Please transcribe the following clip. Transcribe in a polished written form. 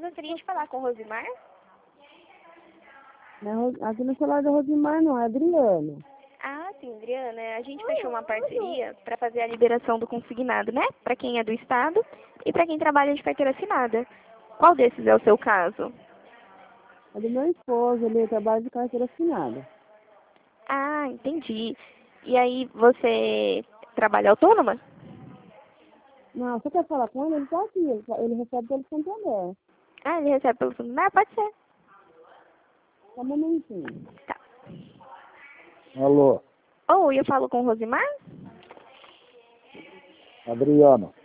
gostaria de falar com o Rosimar? Aqui no celular da Rosimar não, é Adriana. Ah, sim, Adriana. A gente fechou uma parceria para fazer a liberação do consignado, né? Para quem é do Estado e para quem trabalha de carteira assinada. Qual desses é o seu caso? É do meu esposo, ele trabalha de carteira assinada. Ah, entendi. E aí, você trabalha autônoma? Não, você quer falar com ele? Ele tá aqui, ele recebe pelo Santander. Ah, ele recebe pelo celular? Pode ser. Só um momentinho. Tá. Alô, Ou eu falo com o Rosimar? Adriana.